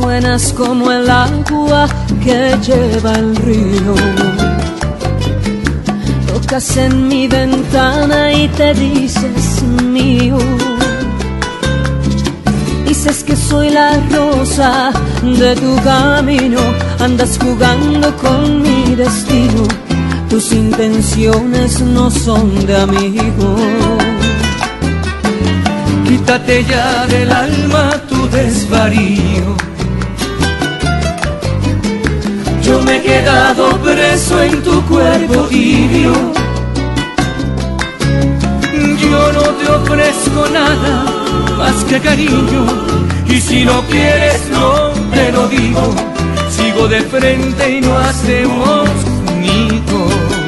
suenas como el agua que lleva el río. Tocas en mi ventana y te dices mío. Dices que soy la rosa de tu camino. Andas jugando con mi destino. Tus intenciones no son de amigo. Quítate ya del alma tu desvarío. Yo me he quedado preso en tu cuerpo tibio. Yo no te ofrezco nada más que cariño, y si no quieres no te lo digo. Sigo de frente y no hacemos nido.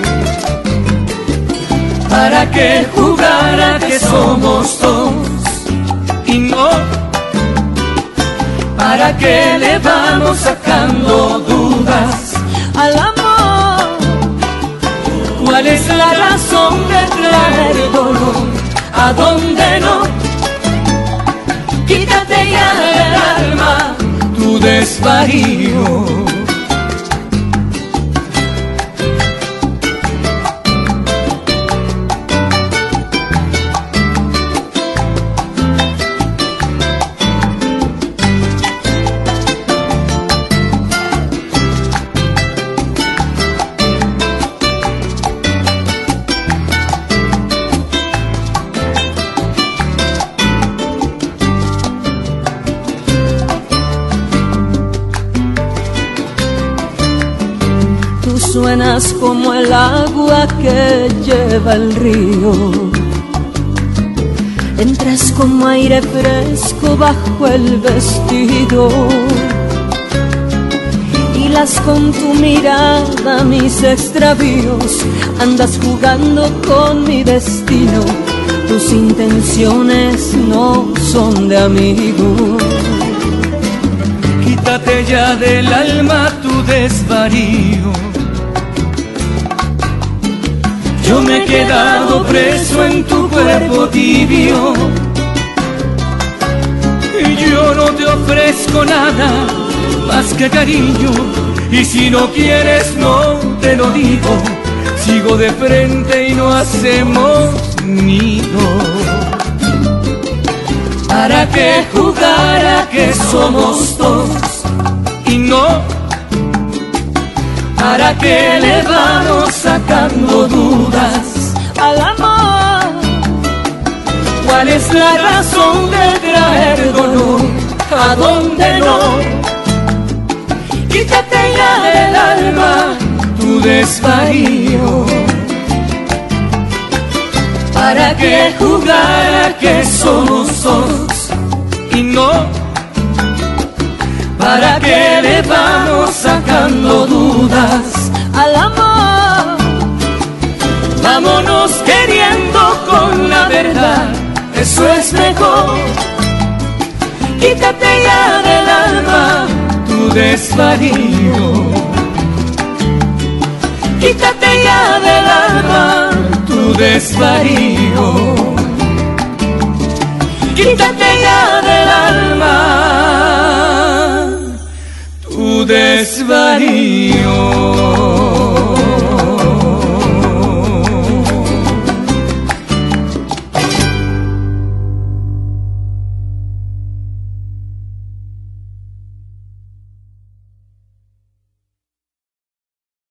¿Para qué jugar a que somos dos y no? ¿Para qué le vamos sacando dudas al amor? ¿Cuál es la razón de traer dolor a donde no? Quítate ya del alma tu desvarío. Suenas como el agua que lleva el río. Entras como aire fresco bajo el vestido. Hilas con tu mirada mis extravíos. Andas jugando con mi destino. Tus intenciones no son de amigo. Quítate ya del alma tu desvarío. Yo me he quedado preso en tu cuerpo tibio. Y yo no te ofrezco nada más que cariño, y si no quieres no te lo digo. Sigo de frente y no hacemos nido. ¿Para qué jugar a que somos dos y no? ¿Para qué le vamos sacando dudas al amor? ¿Cuál es la razón de traer dolor a donde no? Quítate ya del alma tu desvarío. ¿Para qué jugar a que somos dos y no? ¿Para qué le vamos sacando dudas al amor? Vámonos queriendo con la verdad, eso es mejor. Quítate ya del alma tu desvarío. Quítate ya del alma tu desvarío. Quítate ya del alma tu desvarío.